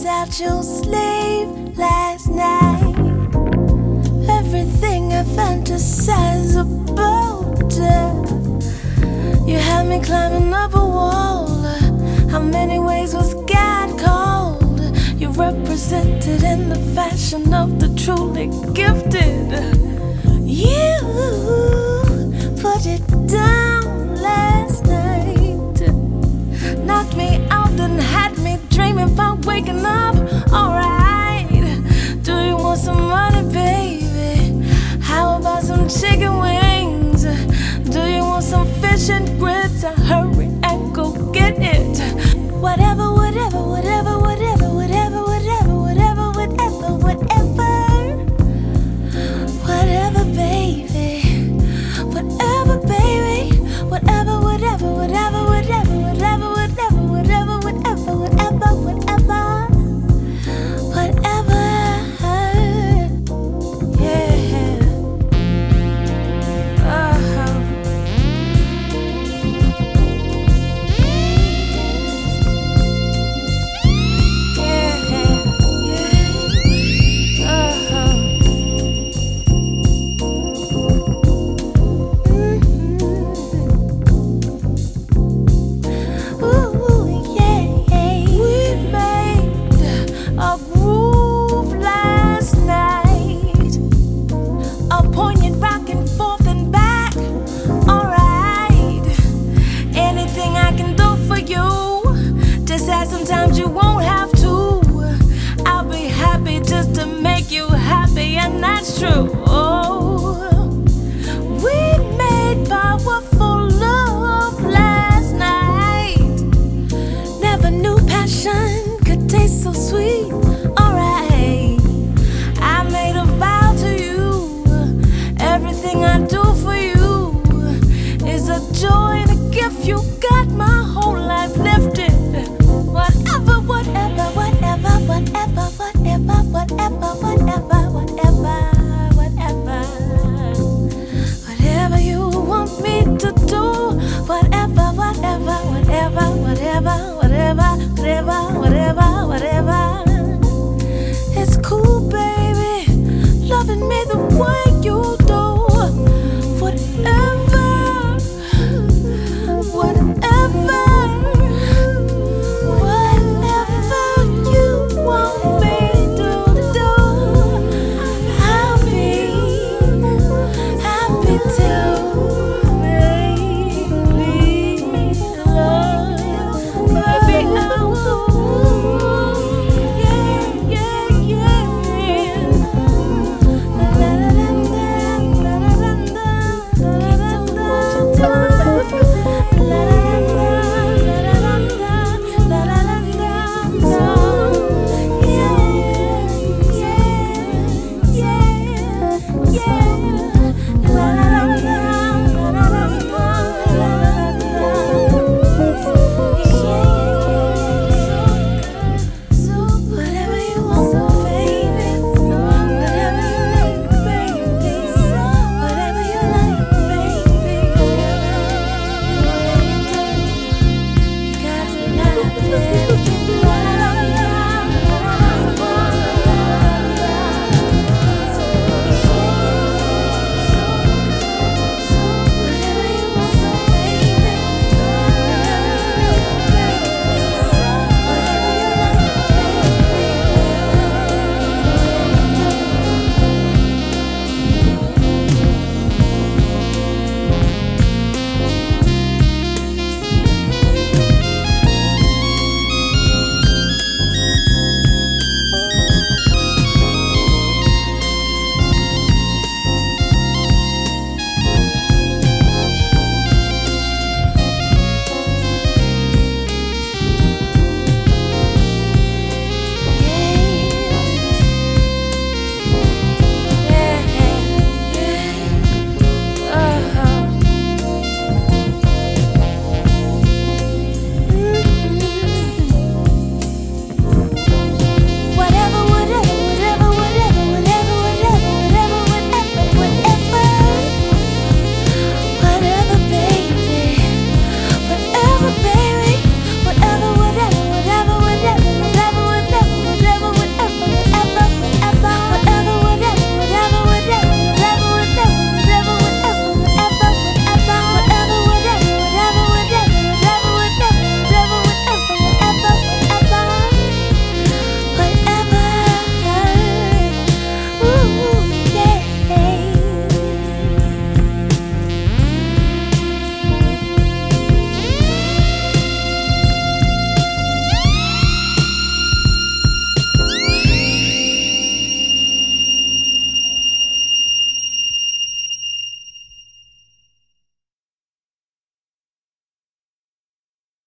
out your sleeve last night. Everything I fantasize about. You had me climbing up a wall. How many ways was God called? You represented in the fashion of the truly gifted. You put it down last night. Knocked me out and had me dreaming about waking up. Alright, do you want some money, baby? How about some chicken wings? Do you want some fish and grits? I hurry and go get it. Whatever, whatever, whatever, whatever, whatever, whatever, whatever, whatever, whatever, whatever, baby. Whatever, baby. Whatever, whatever, whatever, whatever, whatever, whatever, whatever, whatever, whatever, whatever, whatever. Yeah. Sometimes you won't have to. I'll be happy just to make you happy, and that's true.